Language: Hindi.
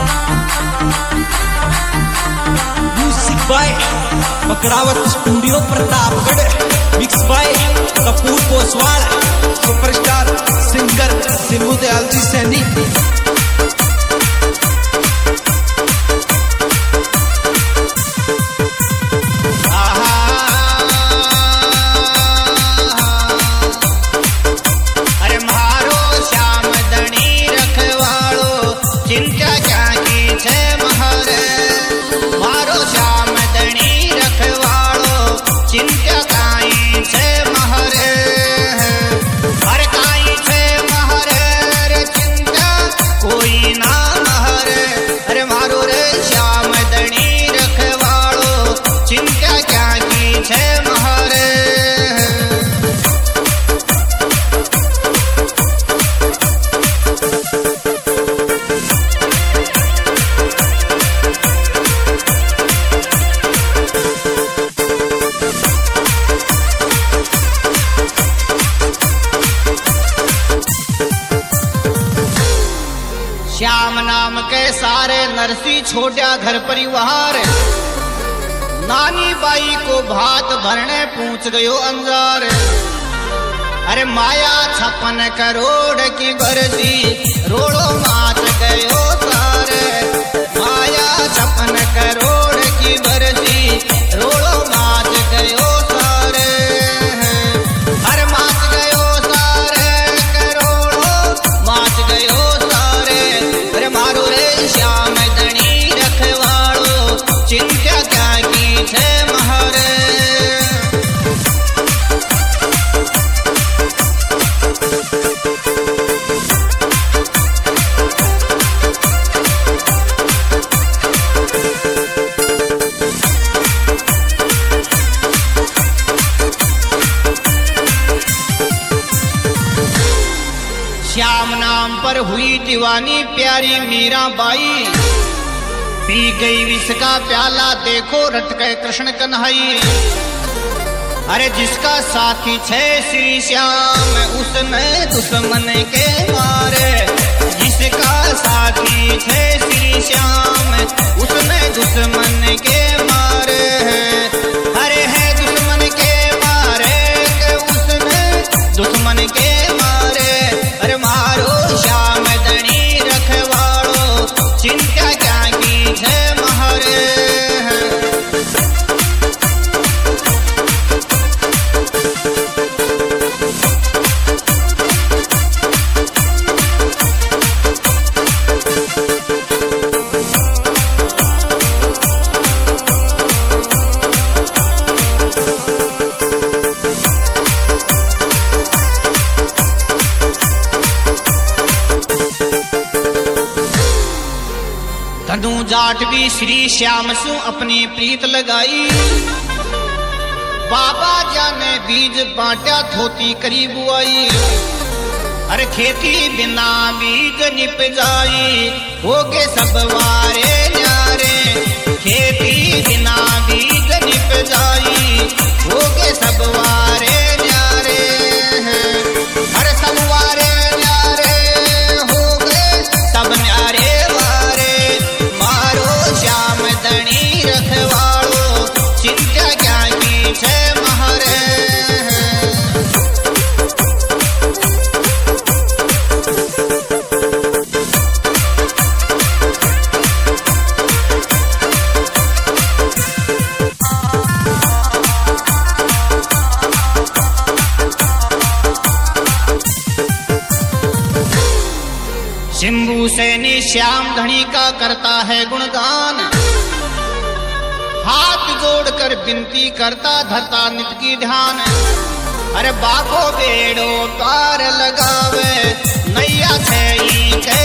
Music by Bakrawat studio Pratapgarh, mix by Kapoor Poswal, superstar singer Simu Dayal ji Saini. Shyam नाम के सारे नरसी छोड़ा घर परिवार, नानी बाई को भात भरने पूछ गयो अंजार। अरे माया 56 करोड़ की बरसी, रोड़ो माच गयो सारे। माया 56 करोड़ की बरसी, रोड़ो माच गयो सारे। हर माच गयो सारे, करोड़ो माच गयो सारे। अरे मारो रे श्याम धनी रखवाड़ो, चिंता क्या की छे महरे। श्याम नाम पर हुई दीवानी प्यारी मीराबाई, पी गई विष का प्याला देखो रट गए कृष्ण कन्हई। अरे जिसका साथी छे श्री श्याम, उसने दुश्मन के मारे। जिसका साथी छे श्री श्याम, उसने दुश्मन के मारे। अरे है दुश्मन के मारे के उसने दुश्मन के मारे। अरे मारो श्याम धनी रखवाड़ो, चिंता क्या की छे महरे। धनु जाट भी श्री श्याम सु अपनी प्रीत लगाई। बाबा जाने बीज बांटा धोती करी बुआई। अरे खेती बिना बीज निप जाई, होगे सब वारे न्यारे। खेती बिना बीज निप जाई, होगे सब वारे न्यारे। अरे सब वारे न्यारे होगे सब न्यारे वारे। मारो श्याम धनी रखवाड़ो, चिंता क्या की छे महरे। शंभू सैनी श्याम धनी का करता है गुणगान। हाथ जोड़कर विनती करता धरता नित की ध्यान। अरे बाको बेड़ो पार लगावे, नैया छे